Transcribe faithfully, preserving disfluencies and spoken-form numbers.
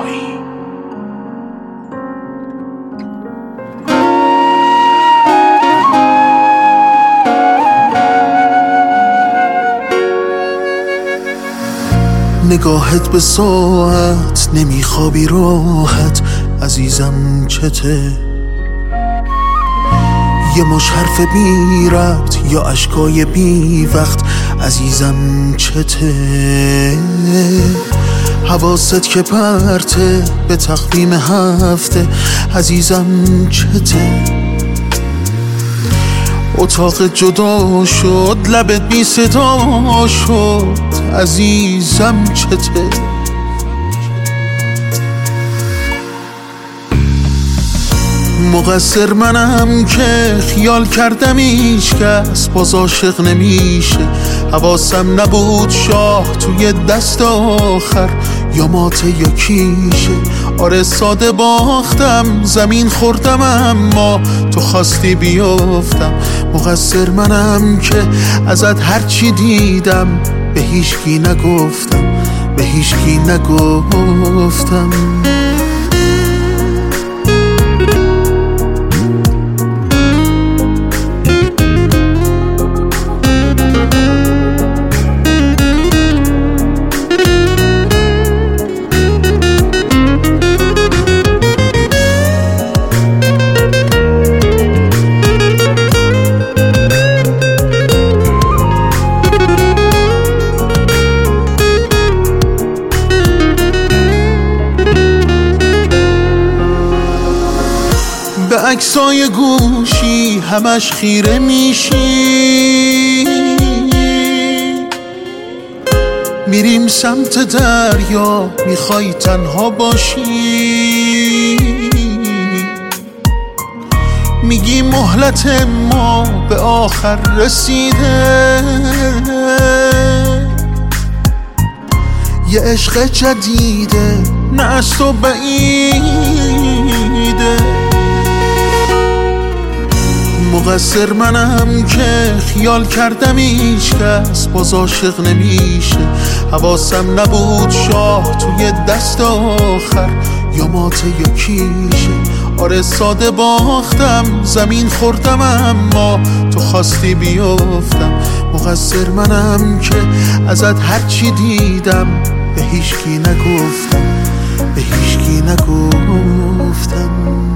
صفایی. نگاهت به ساعت نمیخوابی راحت عزیزم چته؟ یه مش حرف بی ربط یا اشکای بی وقت عزیزم چته؟ حواست که پرته به تقویم هفته عزیزم چته؟ اتاق جدا شد لبت بی صدا شد عزیزم چته؟ مقصر منم که خیال کردم هیچ کس باز عاشق نمیشه. حواسم نبود شاه توی دست آخر یا ماته یا کیشه. آره ساده باختم زمین خوردم اما تو خواستی بیافتم. مقصر منم که ازت هرچی دیدم به هیچکی نگفتم به هیچکی نگفتم. به عکسای گوشی همش خیره میشی. میریم سمت دریا میخوای تنها باشی. میگی مهلت ما به آخر رسیده. یه عشق جدیده نه از تو بعیده. مقصر منم که خیال کردم هیچ کس باز عاشق نمیشه. حواسم نبود شاه توی دست آخر یا ماته یا کیشه. آره ساده باختم زمین خوردم اما تو خواستی بیافتم. مقصر منم که ازت هرچی دیدم به هیچکی نگفتم به هیچکی نگفتم.